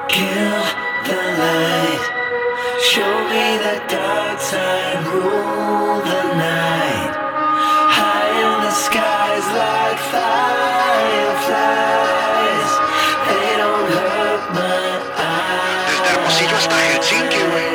Kill the light. Show me the dark side. Rule the night. High in the skies like fireflies. They don't hurt my eyes. Desde Hermosillo hasta Helsinki, güey.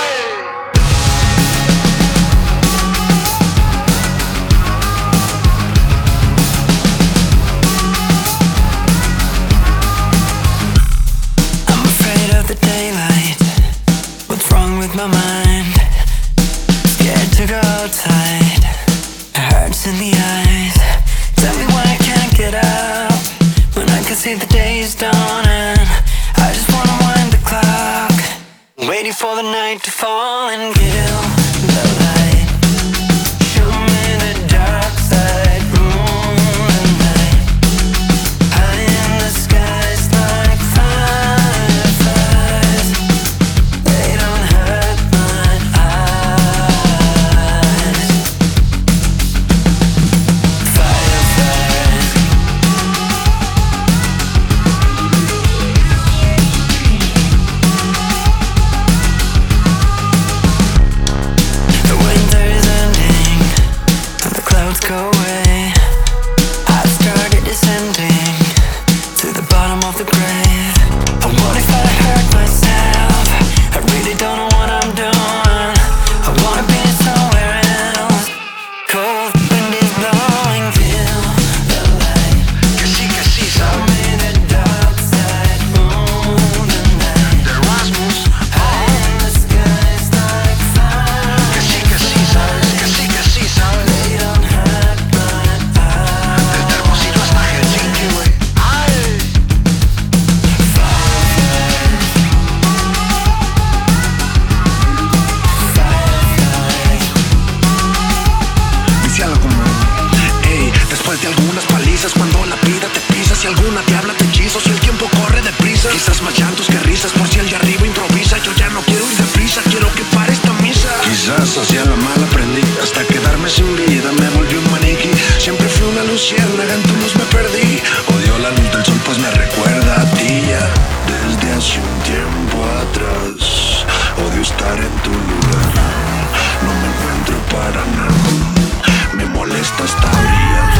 I'm afraid of the daylight. What's wrong with my mind? Scared to go outside. It hurts in the eyes. Tell me why I can't get up when I can see the day is dawning. I just wanna wind the clock, waiting for the night to fall and kill the light. Show me the dark side, rule the night. High in the skies like fireflies. They don't hurt my eyes. Fireflies. The winter is ending and the clouds go away. I've started descending to the bottom of the grave. And what if I hurt myself? I really don't know what I'm doing. I wanna be somewhere else. Cold wind is blowing. Feel the light. Que sí, Show ¿sabes? me the dark side. Rule the night. De Rasmus. High in the skies like Que sí, fireflies. ¿sabes? Que sí, ¿sabes? They don't hurt my eyes. Desde Hermosillo hasta Helsinki, güey. Viciado como ey, después de algunas palizas, cuando la vida te pisa, si alguna te habla te hechizo, si el tiempo corre deprisa, quizás más llantos que risas, por si el de arriba improvisa, yo ya no quiero ir deprisa, quiero que pare esta misa. Quizás hacia la mala aprendí, hasta quedarme sin vida, me volví un maniquí, siempre fui una luciérnaga, en tu luz me perdí, odio la luz del sol pues me recuerda a ti ya, desde hace un tiempo atrás, odio estar en tu lugar, no me encuentro para nada, me molesta esta vida.